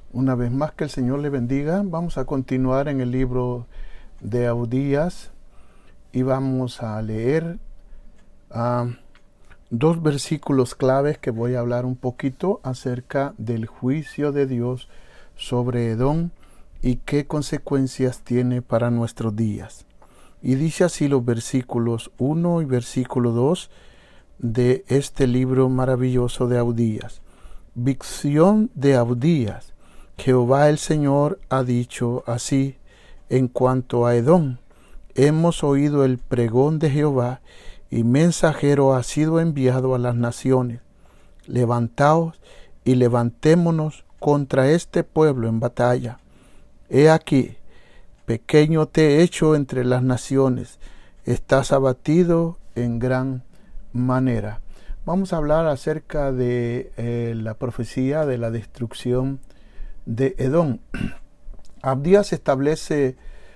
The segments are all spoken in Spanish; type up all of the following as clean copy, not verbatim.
Una vez más, que el Señor le bendiga. Vamos a continuar en el libro de Abdías y vamos a leer dos versículos claves que voy a hablar un poquito acerca del juicio de Dios sobre Edom y qué consecuencias tiene para nuestros días. Y dice así los versículos 1 y versículo 2 de este libro maravilloso de Abdías. Visión de Abdías. Jehová el Señor ha dicho así en cuanto a Edom: hemos oído el pregón de Jehová, y mensajero ha sido enviado a las naciones. Levantaos y levantémonos contra este pueblo en batalla. He aquí, pequeño te he hecho entre las naciones, estás abatido en gran manera. Vamos a hablar acerca de la profecía de la destrucción de Edom. Abdías se establece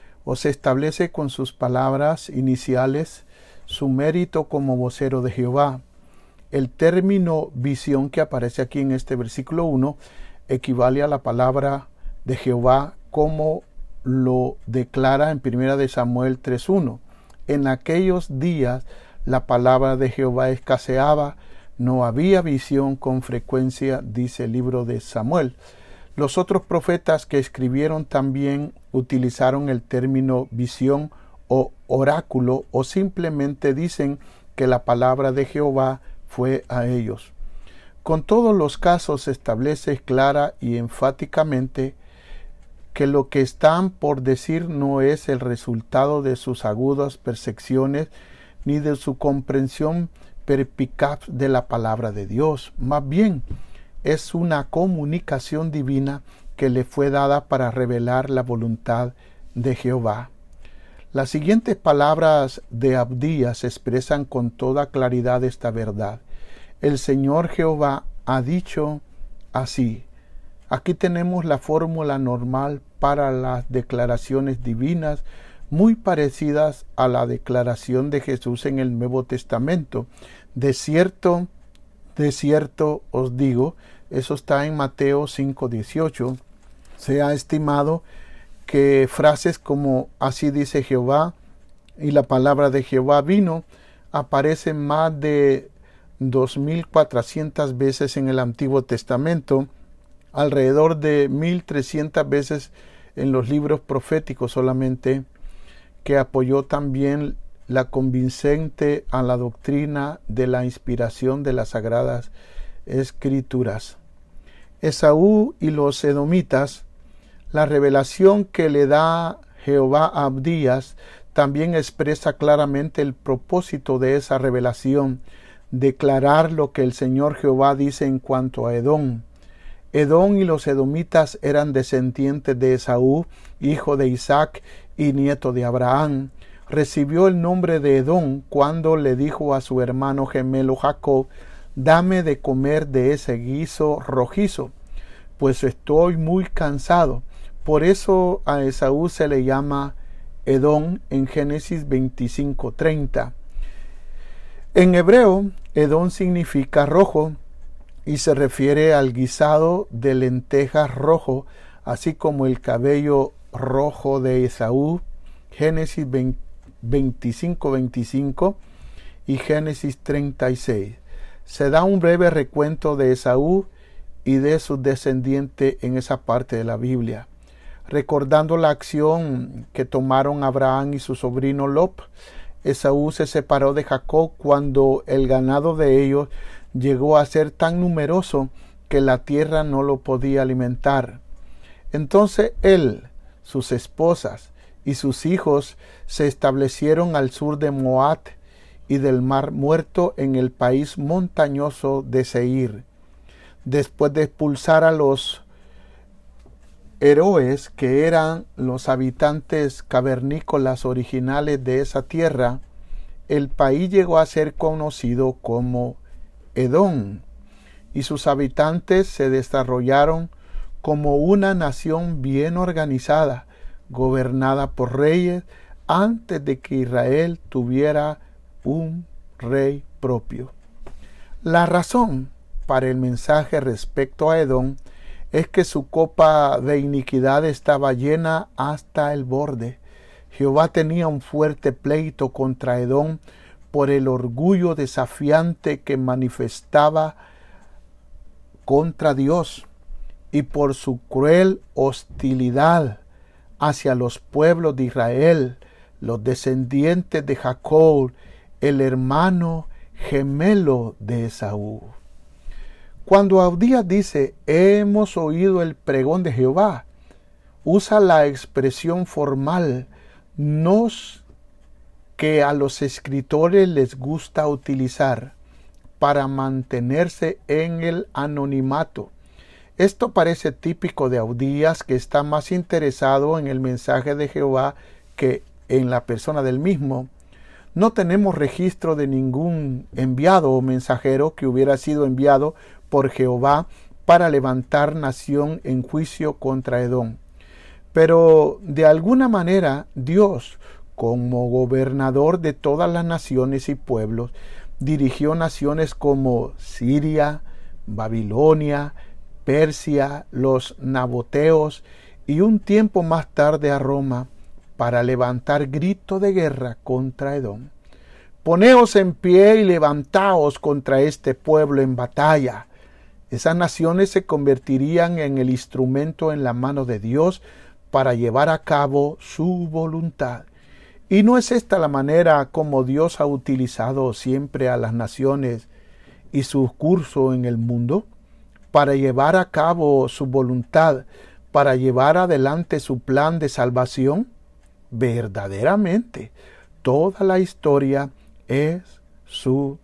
con sus palabras iniciales su mérito como vocero de Jehová. El término visión que aparece aquí en este versículo 1 equivale a la palabra de Jehová como lo declara en 1 de Samuel 3:1. En aquellos días la palabra de Jehová escaseaba, no había visión con frecuencia, dice el libro de Samuel. Los otros profetas que escribieron también utilizaron el término visión o oráculo, o simplemente dicen que la palabra de Jehová fue a ellos. Con todos los casos se establece clara y enfáticamente que lo que están por decir no es el resultado de sus agudas percepciones ni de su comprensión perspicaz de la palabra de Dios. Más bien, es una comunicación divina que le fue dada para revelar la voluntad de Jehová. Las siguientes palabras de Abdías expresan con toda claridad esta verdad. El Señor Jehová ha dicho así. Aquí tenemos la fórmula normal para las declaraciones divinas, muy parecidas a la declaración de Jesús en el Nuevo Testamento. De cierto os digo, eso está en Mateo 5:18. Se ha estimado que frases como así dice Jehová y la palabra de Jehová vino aparecen más de 2.400 veces en el Antiguo Testamento, alrededor de 1.300 veces en los libros proféticos solamente, que apoyó también la convincente a la doctrina de la inspiración de las Sagradas Escrituras. Esaú y los edomitas, la revelación que le da Jehová a Abdías también expresa claramente el propósito de esa revelación, declarar lo que el Señor Jehová dice en cuanto a Edom. Edom y los edomitas eran descendientes de Esaú, hijo de Isaac y nieto de Abraham. Recibió el nombre de Edom cuando le dijo a su hermano gemelo Jacob: dame de comer de ese guiso rojizo, pues estoy muy cansado. Por eso a Esaú se le llama Edom en Génesis 25:30. En hebreo, Edom significa rojo y se refiere al guisado de lentejas rojo, así como el cabello rojo de Esaú, Génesis 25:25 y Génesis 36. Se da un breve recuento de Esaú y de sus descendientes en esa parte de la Biblia, recordando la acción que tomaron Abraham y su sobrino Lot. Esaú se separó de Jacob cuando el ganado de ellos llegó a ser tan numeroso que la tierra no lo podía alimentar. Entonces él, sus esposas y sus hijos se establecieron al sur de Moab y del Mar Muerto en el país montañoso de Seir. Después de expulsar a los Eroes, que eran los habitantes cavernícolas originales de esa tierra, el país llegó a ser conocido como Edom, y sus habitantes se desarrollaron como una nación bien organizada, gobernada por reyes, antes de que Israel tuviera un rey propio. La razón para el mensaje respecto a Edom es que su copa de iniquidad estaba llena hasta el borde. Jehová tenía un fuerte pleito contra Edom por el orgullo desafiante que manifestaba contra Dios y por su cruel hostilidad hacia los pueblos de Israel, los descendientes de Jacob, el hermano gemelo de Esaú. Cuando Abdías dice, hemos oído el pregón de Jehová, usa la expresión formal, que a los escritores les gusta utilizar para mantenerse en el anonimato. Esto parece típico de Abdías, que está más interesado en el mensaje de Jehová que en la persona del mismo. No tenemos registro de ningún enviado o mensajero que hubiera sido enviado por Jehová para levantar nación en juicio contra Edom. Pero de alguna manera Dios, como gobernador de todas las naciones y pueblos, dirigió naciones como Siria, Babilonia, Persia, los naboteos y un tiempo más tarde a Roma para levantar grito de guerra contra Edom. Poneos en pie y levantaos contra este pueblo en batalla. Esas naciones se convertirían en el instrumento en la mano de Dios para llevar a cabo su voluntad. ¿Y no es esta la manera como Dios ha utilizado siempre a las naciones y su curso en el mundo? Para llevar a cabo su voluntad, para llevar adelante su plan de salvación. Verdaderamente, toda la historia es su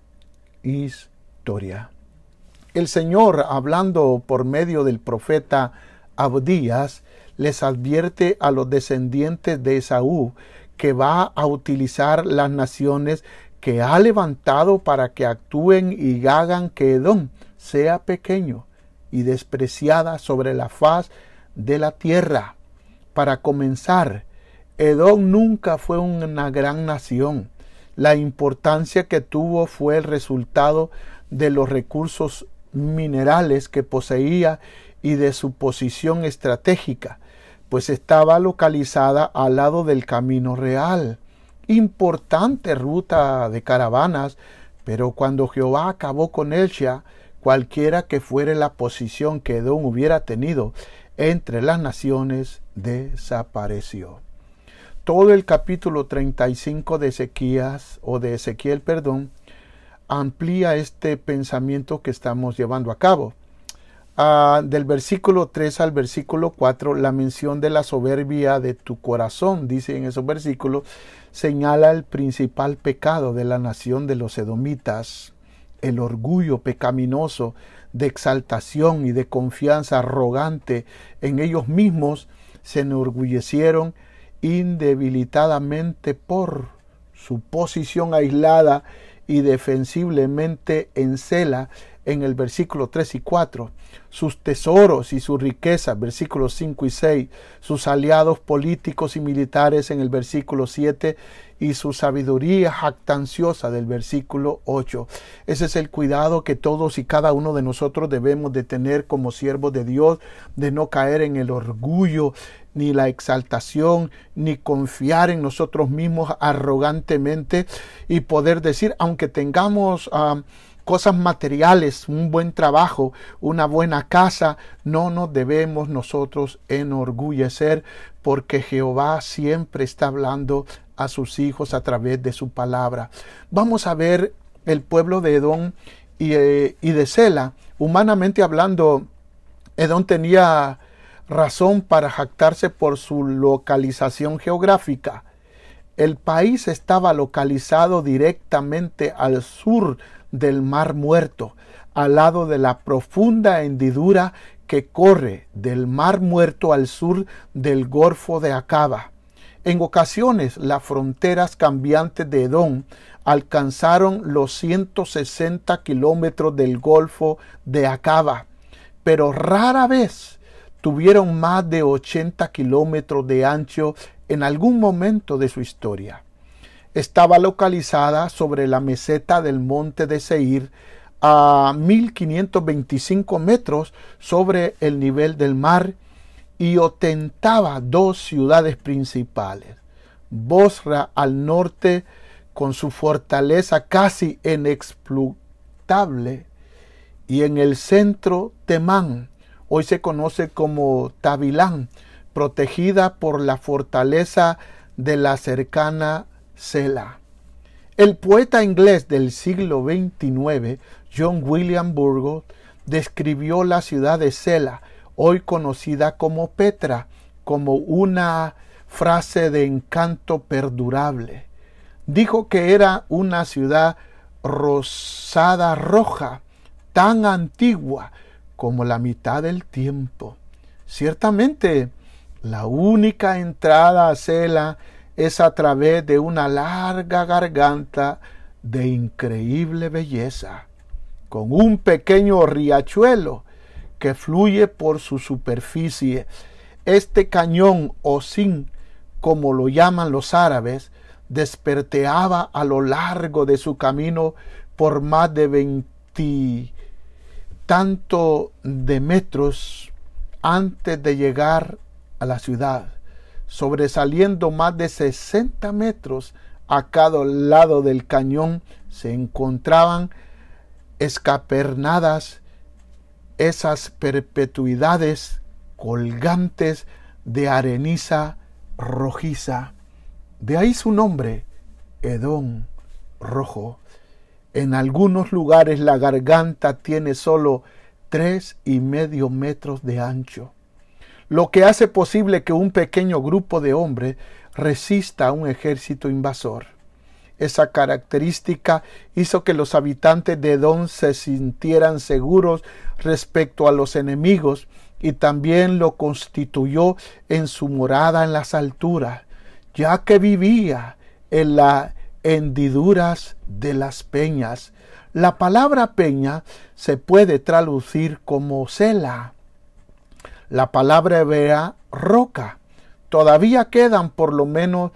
historia. El Señor, hablando por medio del profeta Abdías, les advierte a los descendientes de Esaú que va a utilizar las naciones que ha levantado para que actúen y hagan que Edom sea pequeño y despreciada sobre la faz de la tierra. Para comenzar, Edom nunca fue una gran nación. La importancia que tuvo fue el resultado de los recursos minerales que poseía y de su posición estratégica, pues estaba localizada al lado del Camino Real, importante ruta de caravanas, pero cuando Jehová acabó con Elcha, cualquiera que fuera la posición que Edom hubiera tenido entre las naciones, desapareció. Todo el capítulo 35 de Ezequiel, amplía este pensamiento que estamos llevando a cabo. Del versículo 3 al versículo 4, la mención de la soberbia de tu corazón, dice en esos versículos, señala el principal pecado de la nación de los edomitas, el orgullo pecaminoso de exaltación y de confianza arrogante en ellos mismos. Se enorgullecieron indebilitadamente por su posición aislada y defensiblemente en Sela, en el versículo 3 y 4, sus tesoros y sus riquezas, versículos 5 y 6, sus aliados políticos y militares en el versículo 7 y su sabiduría jactanciosa del versículo 8. Ese es el cuidado que todos y cada uno de nosotros debemos de tener como siervos de Dios, de no caer en el orgullo, ni la exaltación, ni confiar en nosotros mismos arrogantemente y poder decir, aunque tengamos cosas materiales, un buen trabajo, una buena casa, no nos debemos nosotros enorgullecer, porque Jehová siempre está hablando a sus hijos a través de su palabra. Vamos a ver el pueblo de Edom y de Sela. Humanamente hablando, Edom tenía razón para jactarse por su localización geográfica. El país estaba localizado directamente al sur del Mar Muerto, al lado de la profunda hendidura que corre del Mar Muerto al sur del Golfo de Acaba. En ocasiones, las fronteras cambiantes de Edom alcanzaron los 160 kilómetros del Golfo de Acaba, pero rara vez tuvieron más de 80 kilómetros de ancho en algún momento de su historia. Estaba localizada sobre la meseta del monte de Seir, a 1525 metros sobre el nivel del mar y ostentaba dos ciudades principales. Bosra al norte, con su fortaleza casi inexpugnable, y en el centro Temán, hoy se conoce como Tabilán, protegida por la fortaleza de la cercana Sela. El poeta inglés del siglo XXIX, John William Burroughs, describió la ciudad de Sela, hoy conocida como Petra, como una frase de encanto perdurable. Dijo que era una ciudad rosada roja, tan antigua como la mitad del tiempo. Ciertamente, la única entrada a Sela es a través de una larga garganta de increíble belleza, con un pequeño riachuelo que fluye por su superficie. Este cañón o sin, como lo llaman los árabes, desperteaba a lo largo de su camino por más de 20 tanto de metros antes de llegar a la ciudad, sobresaliendo más de 60 metros a cada lado del cañón. Se encontraban escapernadas esas perpetuidades colgantes de areniza rojiza. De ahí su nombre, Edom, rojo. En algunos lugares la garganta tiene solo 3,5 metros de ancho, lo que hace posible que un pequeño grupo de hombres resista a un ejército invasor. Esa característica hizo que los habitantes de Edom se sintieran seguros respecto a los enemigos, y también lo constituyó en su morada en las alturas, ya que vivía en las hendiduras de las peñas. La palabra peña se puede traducir como Sela. La palabra hebrea roca. Todavía quedan por lo menos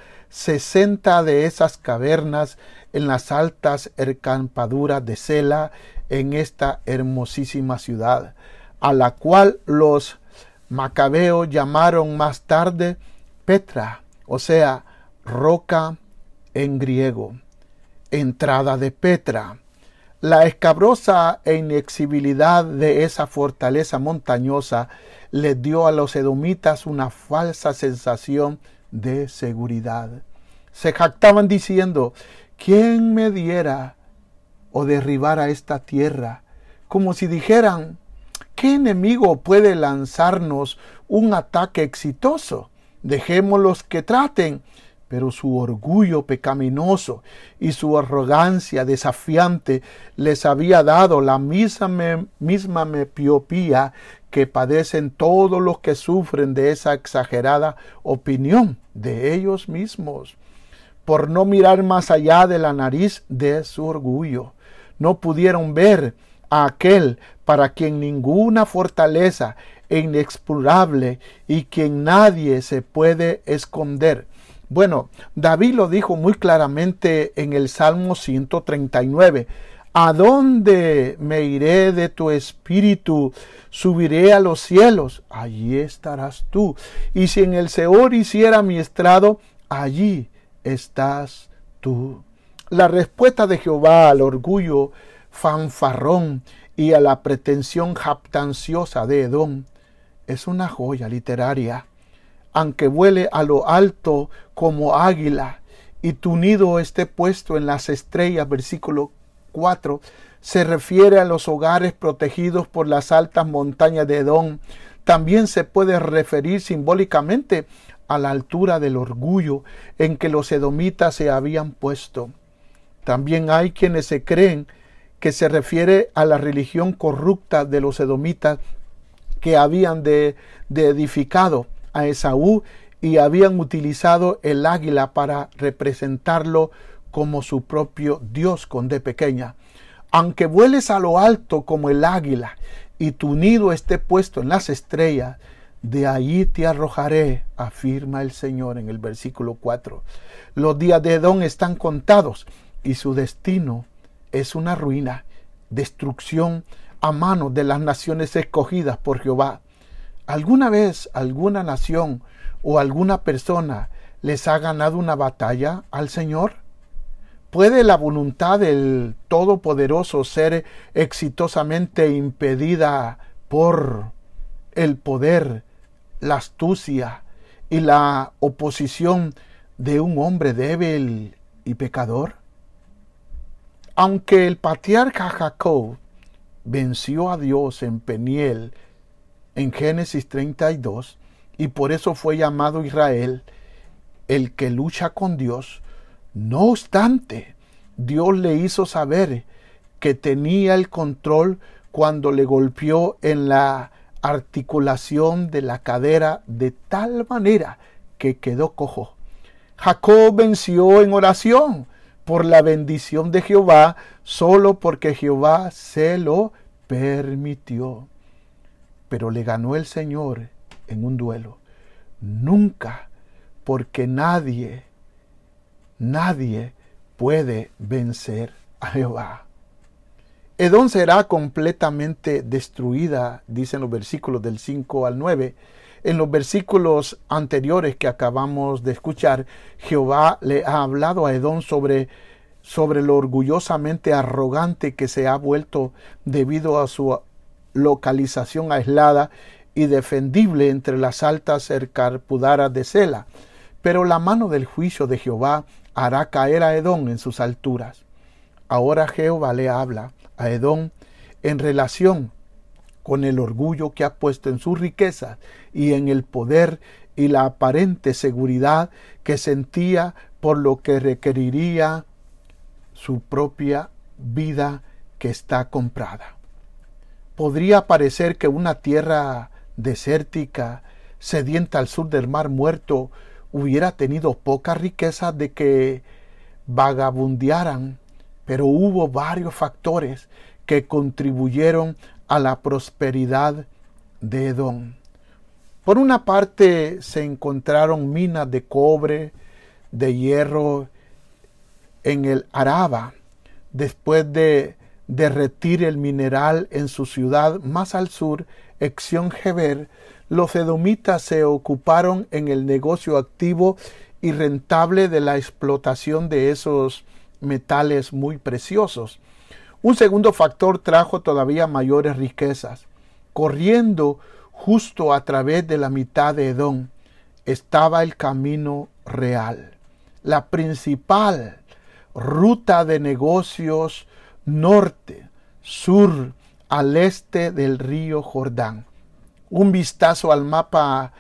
60 de esas cavernas en las altas escarpaduras de Sela, en esta hermosísima ciudad, a la cual los macabeos llamaron más tarde Petra, o sea, roca en griego, entrada de Petra. La escabrosa e inexigibilidad de esa fortaleza montañosa les dio a los edomitas una falsa sensación de seguridad. Se jactaban diciendo: ¿quién me diera o derribara esta tierra? Como si dijeran: ¿qué enemigo puede lanzarnos un ataque exitoso? Dejémoslos que traten. Pero su orgullo pecaminoso y su arrogancia desafiante les había dado la misma miopía que padecen todos los que sufren de esa exagerada opinión de ellos mismos. Por no mirar más allá de la nariz de su orgullo, no pudieron ver a aquel para quien ninguna fortaleza es inexpugnable y quien nadie se puede esconder. Bueno, David lo dijo muy claramente en el Salmo 139. ¿A dónde me iré de tu espíritu? Subiré a los cielos, allí estarás tú. Y si en el Seol hiciera mi estrado, allí estás tú. La respuesta de Jehová al orgullo fanfarrón y a la pretensión jactanciosa de Edom es una joya literaria. Aunque vuele a lo alto como águila y tu nido esté puesto en las estrellas, versículo 4, se refiere a los hogares protegidos por las altas montañas de Edom. También se puede referir simbólicamente a la altura del orgullo en que los edomitas se habían puesto. También hay quienes se creen que se refiere a la religión corrupta de los edomitas que habían de edificado a Esaú y habían utilizado el águila para representarlo como su propio Dios con D pequeña. Aunque vueles a lo alto como el águila y tu nido esté puesto en las estrellas, de allí te arrojaré, afirma el Señor en el versículo 4. Los días de Edom están contados y su destino es una ruina. destrucción a manos de las naciones escogidas por Jehová. ¿Alguna vez alguna nación o alguna persona les ha ganado una batalla al Señor? ¿Puede la voluntad del Todopoderoso ser exitosamente impedida por el poder, la astucia y la oposición de un hombre débil y pecador? Aunque el patriarca Jacob venció a Dios en Peniel en Génesis 32, y por eso fue llamado Israel, el que lucha con Dios, no obstante, Dios le hizo saber que tenía el control cuando le golpeó en la articulación de la cadera de tal manera que quedó cojo. Jacob venció en oración por la bendición de Jehová, solo porque Jehová se lo permitió. Pero le ganó el Señor en un duelo. Nunca, porque nadie puede vencer a Jehová. Edom será completamente destruida, dicen los versículos del 5 al 9. En los versículos anteriores que acabamos de escuchar, Jehová le ha hablado a Edom sobre lo orgullosamente arrogante que se ha vuelto debido a su localización aislada y defendible entre las altas escarpudaras de Sela. Pero la mano del juicio de Jehová hará caer a Edom en sus alturas. Ahora Jehová le habla a Edom en relación con el orgullo que ha puesto en sus riquezas y en el poder y la aparente seguridad que sentía, por lo que requeriría su propia vida que está comprada. Podría parecer que una tierra desértica, sedienta al sur del Mar Muerto, hubiera tenido poca riqueza de que vagabundearan, pero hubo varios factores que contribuyeron a la prosperidad de Edom. Por una parte se encontraron minas de cobre, de hierro en el Araba. Después de derretir el mineral en su ciudad más al sur, Ezión-Geber, los edomitas se ocuparon en el negocio activo y rentable de la explotación de esos metales muy preciosos. Un segundo factor trajo todavía mayores riquezas. Corriendo justo a través de la mitad de Edom estaba el camino real, la principal ruta de negocios norte, sur, al este del río Jordán. Un vistazo al mapa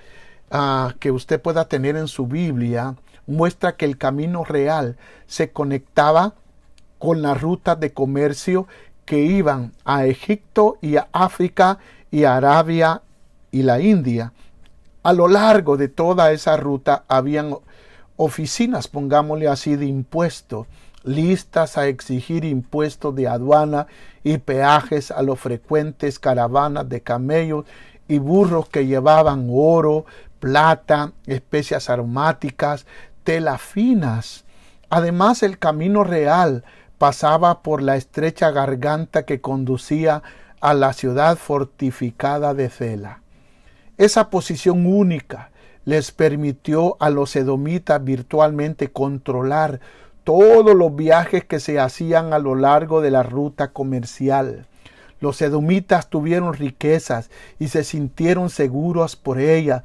que usted pueda tener en su Biblia muestra que el camino real se conectaba con las rutas de comercio que iban a Egipto y a África y a Arabia y la India. A lo largo de toda esa ruta habían oficinas, pongámosle así, de impuestos, listas a exigir impuestos de aduana y peajes a los frecuentes caravanas de camellos y burros que llevaban oro, plata, especias aromáticas, telas finas. Además, el camino real pasaba por la estrecha garganta que conducía a la ciudad fortificada de Sela. Esa posición única les permitió a los edomitas virtualmente controlar todos los viajes que se hacían a lo largo de la ruta comercial. Los edomitas tuvieron riquezas y se sintieron seguros por ellas,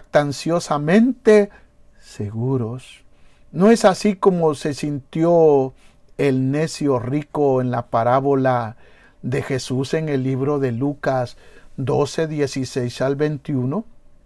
jactanciosamente seguros. No es así como se sintió el necio rico en la parábola de Jesús en el libro de Lucas 12, 16 al 21.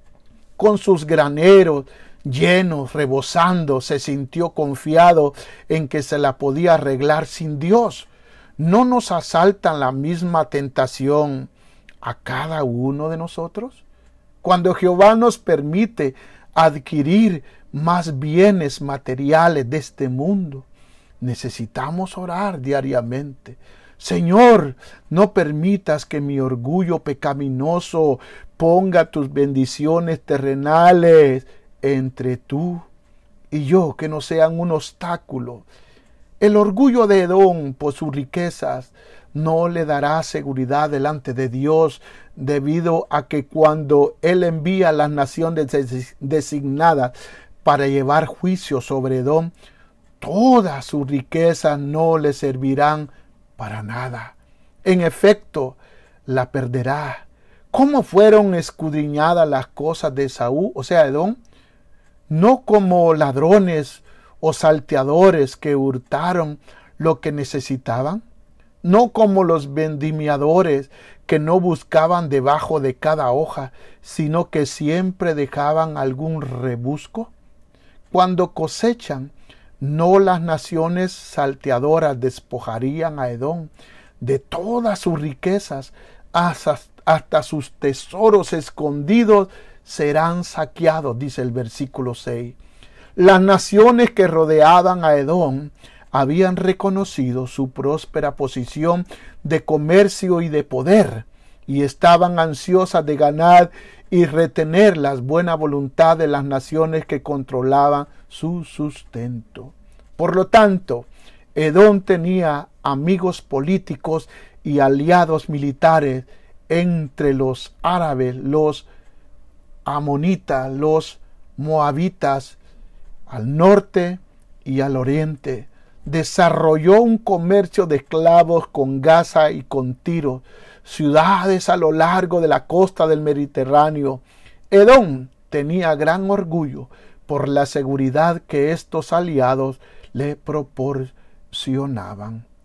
Con sus graneros llenos, rebosando, se sintió confiado en que se la podía arreglar sin Dios. ¿No nos asalta la misma tentación a cada uno de nosotros? Cuando Jehová nos permite adquirir más bienes materiales de este mundo, necesitamos orar diariamente. Señor, no permitas que mi orgullo pecaminoso ponga tus bendiciones terrenales entre tú y yo, que no sean un obstáculo. El orgullo de Edom por sus riquezas no le dará seguridad delante de Dios, debido a que cuando Él envía a las naciones designadas para llevar juicio sobre Edom, todas sus riquezas no le servirán para nada. En efecto, la perderá. ¿Cómo fueron escudriñadas las cosas de Esaú, o sea, Edom? No como ladrones o salteadores que hurtaron lo que necesitaban, no como los vendimiadores que no buscaban debajo de cada hoja, sino que siempre dejaban algún rebusco. Cuando cosechan, no las naciones salteadoras despojarían a Edom de todas sus riquezas, hasta sus tesoros escondidos serán saqueados, dice el versículo 6. Las naciones que rodeaban a Edom habían reconocido su próspera posición de comercio y de poder, y estaban ansiosas de ganar y retener la buena voluntad de las naciones que controlaban su sustento. Por lo tanto, Edom tenía amigos políticos y aliados militares entre los árabes, los amonitas, los moabitas, al norte y al oriente. Desarrolló un comercio de esclavos con Gaza y con Tiro, ciudades a lo largo de la costa del Mediterráneo. Edom tenía gran orgullo por la seguridad que estos aliados le proporcionaban.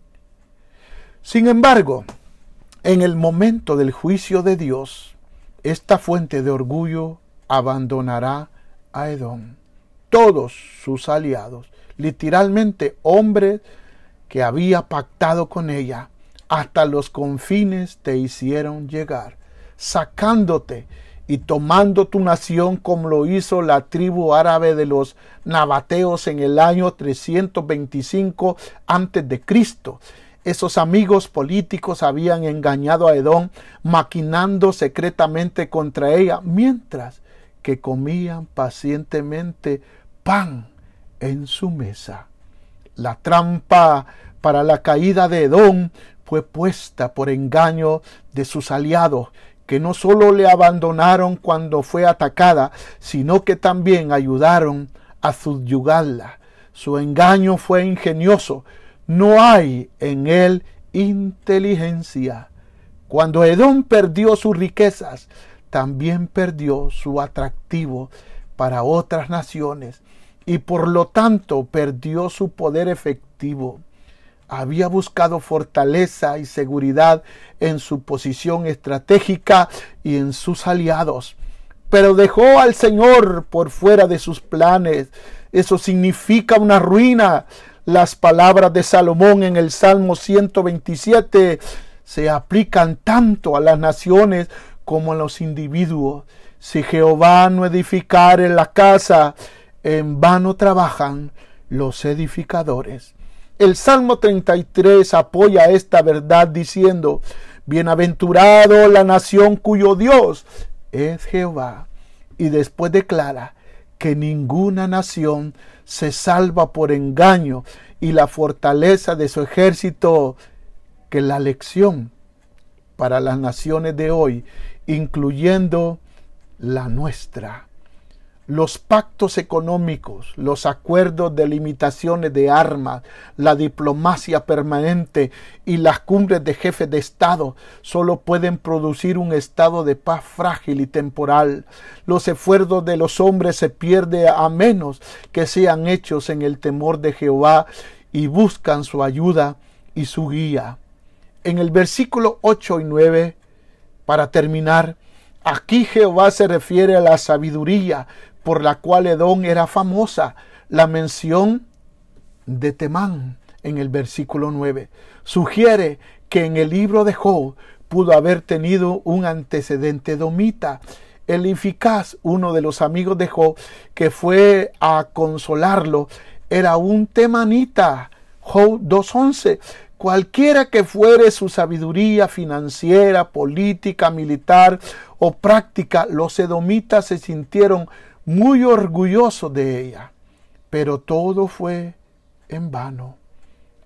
Sin embargo, en el momento del juicio de Dios, esta fuente de orgullo abandonará a Edom. Todos sus aliados, literalmente hombres que había pactado con ella, hasta los confines te hicieron llegar, sacándote y tomando tu nación como lo hizo la tribu árabe de los nabateos en el año 325 a.C. Esos amigos políticos habían engañado a Edom, maquinando secretamente contra ella, mientras que comían pacientemente pan en su mesa. La trampa para la caída de Edom fue puesta por engaño de sus aliados, que no solo le abandonaron cuando fue atacada, sino que también ayudaron a subyugarla. Su engaño fue ingenioso. No hay en él inteligencia. Cuando Edom perdió sus riquezas, también perdió su atractivo para otras naciones y por lo tanto perdió su poder efectivo. Había buscado fortaleza y seguridad en su posición estratégica y en sus aliados, pero dejó al Señor por fuera de sus planes. Eso significa una ruina. Las palabras de Salomón en el Salmo 127 se aplican tanto a las naciones como a los individuos. Si Jehová no edificare la casa, en vano trabajan los edificadores. El Salmo 33 apoya esta verdad diciendo: bienaventurado la nación cuyo Dios es Jehová. Y después declara que ninguna nación se salva por engaño y la fortaleza de su ejército, que la lección para las naciones de hoy, incluyendo la nuestra. Los pactos económicos, los acuerdos de limitaciones de armas, la diplomacia permanente y las cumbres de jefes de Estado solo pueden producir un estado de paz frágil y temporal. Los esfuerzos de los hombres se pierden a menos que sean hechos en el temor de Jehová y buscan su ayuda y su guía. En el versículo 8 y 9, para terminar, aquí Jehová se refiere a la sabiduría por la cual Edom era famosa. La mención de Temán en el versículo 9 sugiere que en el libro de Job pudo haber tenido un antecedente edomita. Elifaz, uno de los amigos de Job, que fue a consolarlo, era un temanita. Job 2:11. Cualquiera que fuere su sabiduría financiera, política, militar o práctica, los edomitas se sintieron muy orgullosos de ella. Pero todo fue en vano.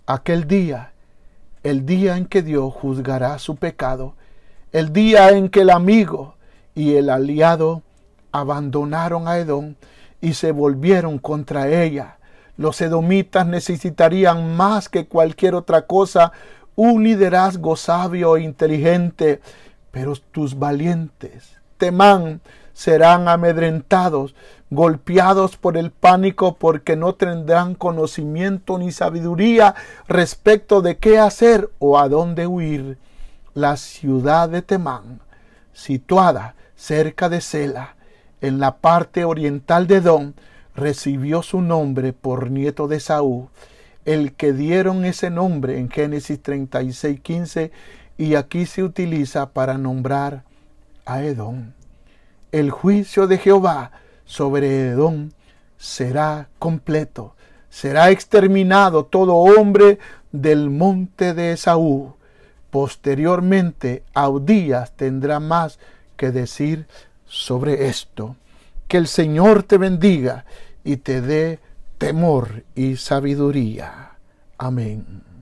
aquel día, el día en que Dios juzgará su pecado, el día en que el amigo y el aliado abandonaron a Edom y se volvieron contra ella. Los edomitas necesitarían más que cualquier otra cosa un liderazgo sabio e inteligente, pero tus valientes, Temán, serán amedrentados, golpeados por el pánico, porque no tendrán conocimiento ni sabiduría respecto de qué hacer o a dónde huir. La ciudad de Temán, situada cerca de Sela, en la parte oriental de Edom, recibió su nombre por nieto de Saúl, el que dieron ese nombre en Génesis 36:15, y aquí se utiliza para nombrar a Edom. El juicio de Jehová sobre Edom será completo. Será exterminado todo hombre del monte de Esaú. Posteriormente, Abdías tendrá más que decir sobre esto. Que el Señor te bendiga y te dé temor y sabiduría. Amén.